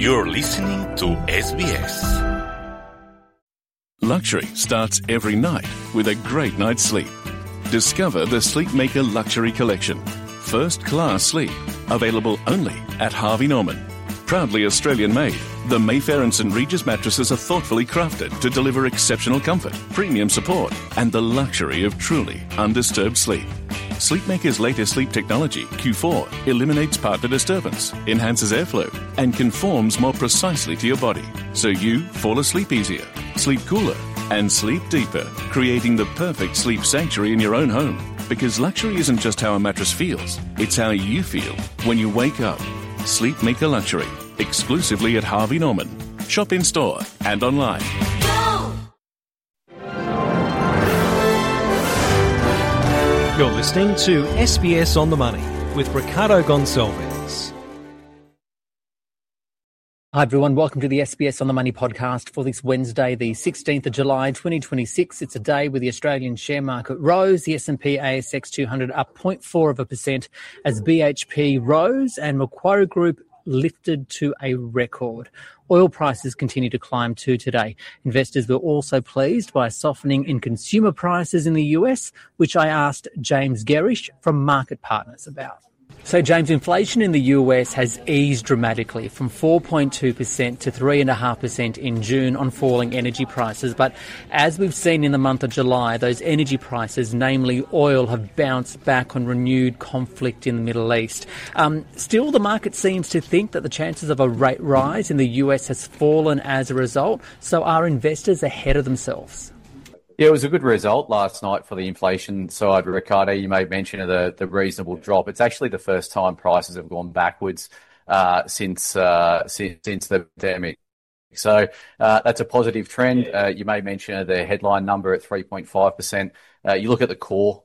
You're listening to SBS. Luxury starts every night with a great night's sleep. Discover the Sleepmaker Luxury Collection. First class sleep. Available only at Harvey Norman. Proudly Australian made, the Mayfair and St Regis mattresses are thoughtfully crafted to deliver exceptional comfort, premium support, and the luxury of truly undisturbed sleep. Sleepmaker's latest sleep technology, Q4, eliminates partner disturbance, enhances airflow, and conforms more precisely to your body, so you fall asleep easier, sleep cooler, and sleep deeper, creating the perfect sleep sanctuary in your own home. Because luxury isn't just how a mattress feels, it's how you feel when you wake up. Sleepmaker Luxury, exclusively at Harvey Norman. Shop in store and online. You're listening to SBS On The Money with Ricardo Gonçalves. Hi everyone, welcome to the SBS On The Money podcast for this Wednesday, the 16th of July 2026. It's a day where the Australian share market rose, the S&P ASX 200 up 0.4% as BHP rose and Macquarie Group lifted to a record. Oil prices continue to climb too today. Investors were also pleased by a softening in consumer prices in the US, which I asked James Gerrish from Market Partners about. So, James, inflation in the US has eased dramatically from 4.2% to 3.5% in June on falling energy prices. But as we've seen in the month of July, those energy prices, namely oil, have bounced back on renewed conflict in the Middle East. Still, the market seems to think that the chances of a rate rise in the US has fallen as a result. So are investors ahead of themselves? Yeah, it was a good result last night for the inflation side, Ricardo. You made mention of the reasonable drop. It's actually the first time prices have gone backwards since the pandemic. So that's a positive trend. You made mention of the headline number at 3.5%. You look at the core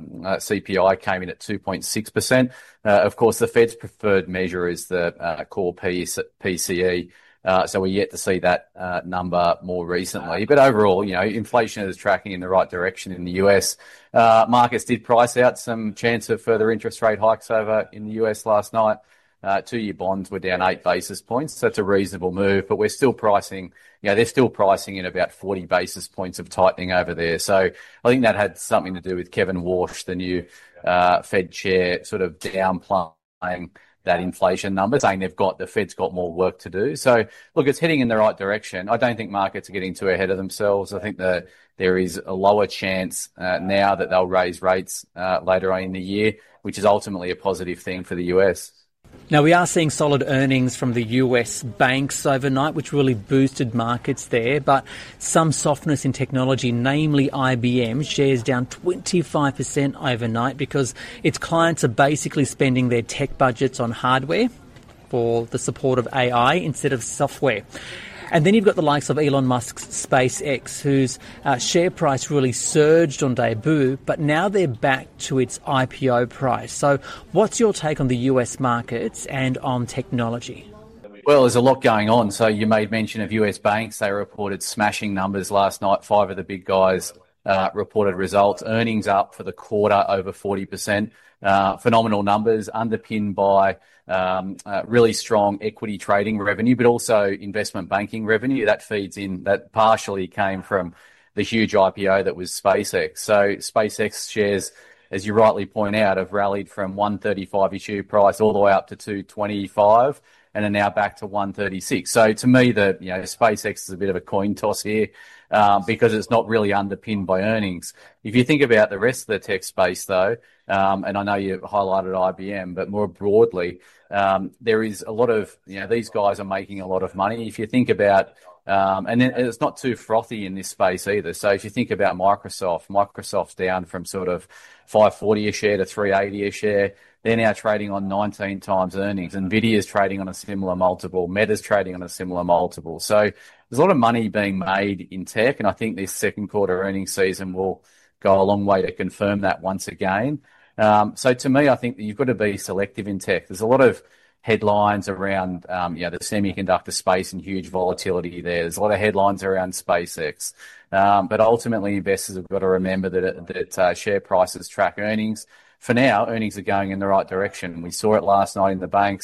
CPI came in at 2.6%. Of course, the Fed's preferred measure is the core PCE. So we're yet to see that number more recently. But overall, inflation is tracking in the right direction in the US. Markets did price out some chance of further interest rate hikes over in the US last night. 2-year bonds were down 8 basis points. So that's a reasonable move, but we're still pricing, they're still pricing in about 40 basis points of tightening over there. So I think that had something to do with Kevin Warsh, the new Fed chair, sort of downplaying that inflation number, saying the Fed's got more work to do. So, look, it's heading in the right direction. I don't think markets are getting too ahead of themselves. I think that there is a lower chance now that they'll raise rates later on in the year, which is ultimately a positive thing for the US. Now, we are seeing solid earnings from the US banks overnight, which really boosted markets there, but some softness in technology, namely IBM, shares down 25% overnight because its clients are basically spending their tech budgets on hardware for the support of AI instead of software. And then you've got the likes of Elon Musk's SpaceX, whose share price really surged on debut, but now they're back to its IPO price. So what's your take on the US markets and on technology? Well, there's a lot going on. So you made mention of US banks. They reported smashing numbers last night. 5 of the big guys reported results. Earnings up for the quarter over 40%. Phenomenal numbers underpinned by really strong equity trading revenue, but also investment banking revenue. That feeds in, that partially came from the huge IPO that was SpaceX. So SpaceX shares, as you rightly point out, have rallied from 135 issue price all the way up to 225 and are now back to 136. So to me, SpaceX is a bit of a coin toss here because it's not really underpinned by earnings. If you think about the rest of the tech space, though, and I know you highlighted IBM, but more broadly, there is a lot of, these guys are making a lot of money. If you think about, and then it's not too frothy in this space either. So if you think about Microsoft's down from sort of $5.40 a share to $3.80 a share. They're now trading on 19 times earnings. Nvidia's trading on a similar multiple. Meta's trading on a similar multiple. So there's a lot of money being made in tech, and I think this second quarter earnings season will go a long way to confirm that once again. So to me, I think that you've got to be selective in tech. There's a lot of headlines around the semiconductor space and huge volatility there. There's a lot of headlines around SpaceX. But ultimately, investors have got to remember that share prices track earnings. For now, earnings are going in the right direction. We saw it last night in the banks.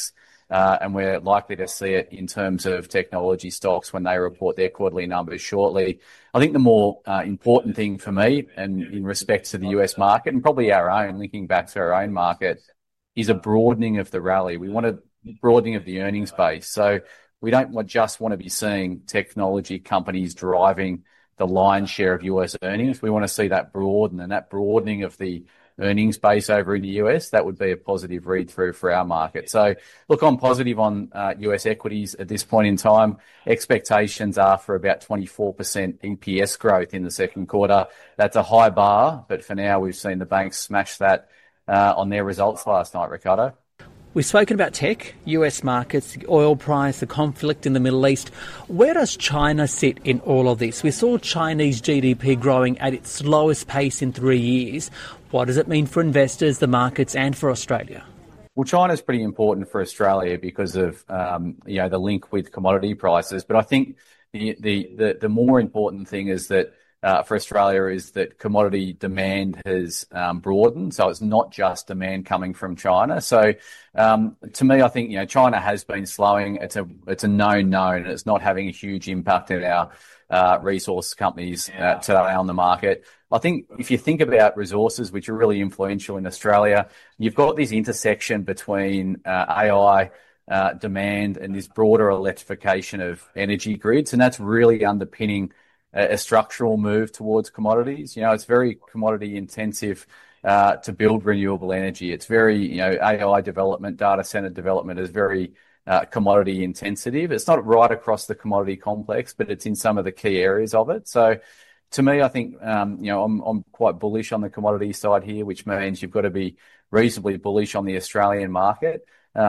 and we're likely to see it in terms of technology stocks when they report their quarterly numbers shortly. I think the more important thing for me, and in respect to the US market, and probably our own, linking back to our own market, is a broadening of the rally. We want a broadening of the earnings base. So we don't just want to be seeing technology companies driving the lion's share of US earnings. We want to see that broaden, and that broadening of the earnings base over in the US, that would be a positive read-through for our market. So look, I'm positive on US equities at this point in time. Expectations are for about 24% EPS growth in the second quarter. That's a high bar, but for now we've seen the banks smash that on their results last night, Ricardo. We've spoken about tech, US markets, the oil price, the conflict in the Middle East. Where does China sit in all of this? We saw Chinese GDP growing at its slowest pace in 3 years. What does it mean for investors, the markets, and for Australia? Well, China's pretty important for Australia because of the link with commodity prices. But I think the more important thing is that for Australia is that commodity demand has broadened. So it's not just demand coming from China. So to me, I think China has been slowing. It's a known, and it's not having a huge impact in our resource companies today on the market. I think if you think about resources, which are really influential in Australia, you've got this intersection between AI demand and this broader electrification of energy grids, and that's really underpinning a structural move towards commodities. It's very commodity intensive to build renewable energy. It's very, AI development, data center development is very commodity intensive. It's not right across the commodity complex, but it's in some of the key areas of it. So to me, I think, I'm quite bullish on the commodity side here, which means you've got to be reasonably bullish on the Australian market.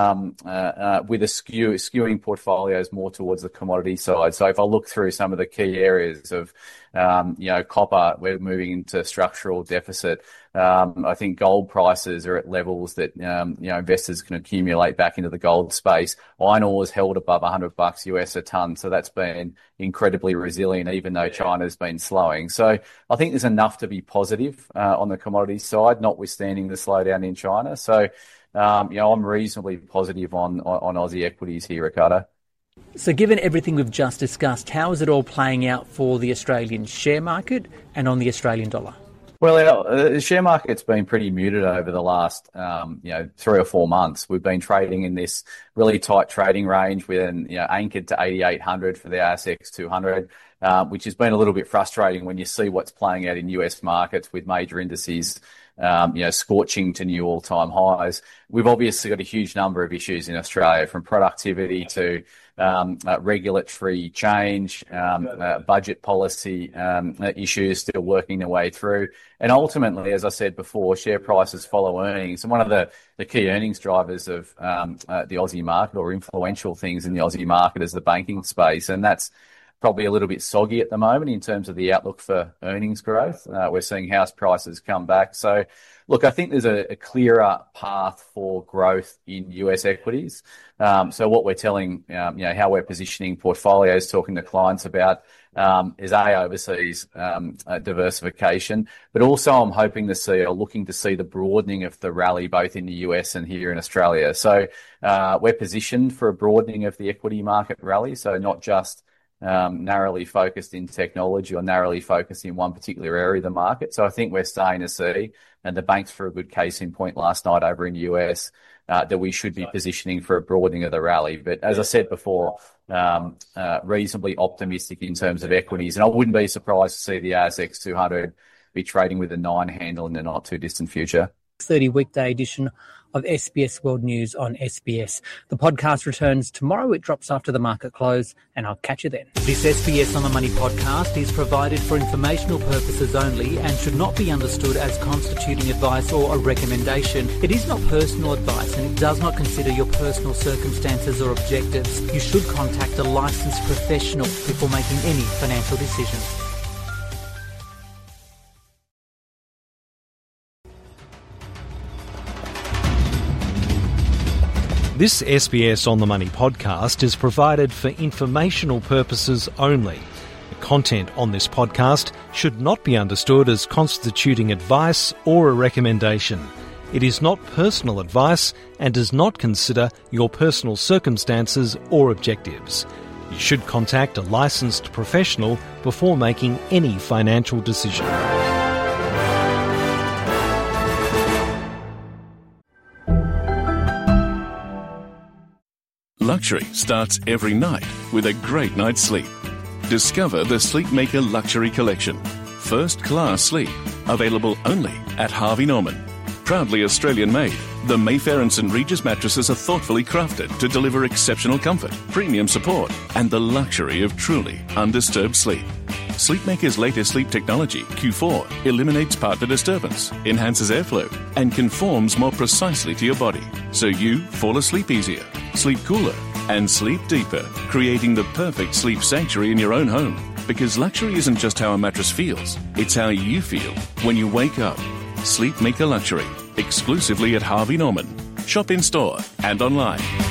With skewing portfolios more towards the commodity side. So if I look through some of the key areas of, copper, we're moving into structural deficit. I think gold prices are at levels that, investors can accumulate back into the gold space. Iron ore is held above $100 US a ton. So that's been incredibly resilient, even though China's been slowing. So I think there's enough to be positive, on the commodity side, notwithstanding the slowdown in China. So, I'm reasonably positive on Aussie equities here, Ricardo. So given everything we've just discussed, how is it all playing out for the Australian share market and on the Australian dollar? Well, the share market's been pretty muted over the last, 3 or 4 months. We've been trading in this really tight trading range with, anchored to 8,800 for the ASX 200, which has been a little bit frustrating when you see what's playing out in US markets with major indices, scorching to new all-time highs. We've obviously got a huge number of issues in Australia, from productivity to regulatory change, budget policy issues still working their way through. And ultimately, as I said before, share prices follow earnings. And one of the key earnings drivers of the Aussie market, or influential things in the Aussie market, is the banking space. And that's probably a little bit soggy at the moment in terms of the outlook for earnings growth. We're seeing house prices come back. So, look, I think there's a clearer path for growth in US equities. So what we're telling, how we're positioning portfolios, talking to clients about, is overseas diversification, but also I'm hoping to see, or looking to see, the broadening of the rally both in the US and here in Australia. So we're positioned for a broadening of the equity market rally, so not just narrowly focused in technology or narrowly focused in one particular area of the market. So I think we're starting to see, and the banks for a good case in point last night over in the US, that we should be positioning for a broadening of the rally. But as I said before, reasonably optimistic in terms of equities. And I wouldn't be surprised to see the ASX 200 be trading with a 9 handle in the not too distant future. 30 weekday edition of SBS World News on SBS. The podcast returns tomorrow. It drops after the market close, and I'll catch you then. This SBS on the Money podcast is provided for informational purposes only and should not be understood as constituting advice or a recommendation. It is not personal advice and it does not consider your personal circumstances or objectives. You should contact a licensed professional before making any financial decisions. This SBS On The Money podcast is provided for informational purposes only. The content on this podcast should not be understood as constituting advice or a recommendation. It is not personal advice and does not consider your personal circumstances or objectives. You should contact a licensed professional before making any financial decision. Luxury starts every night with a great night's sleep. Discover the Sleepmaker Luxury Collection. First class sleep. Available only at Harvey Norman. Proudly Australian made, the Mayfair and St Regis mattresses are thoughtfully crafted to deliver exceptional comfort, premium support, and the luxury of truly undisturbed sleep. Sleepmaker's latest sleep technology, Q4, eliminates partner disturbance, enhances airflow, and conforms more precisely to your body, so you fall asleep easier, sleep cooler, and sleep deeper, creating the perfect sleep sanctuary in your own home. Because luxury isn't just how a mattress feels, it's how you feel when you wake up. Sleepmaker Luxury, exclusively at Harvey Norman. Shop in store and online.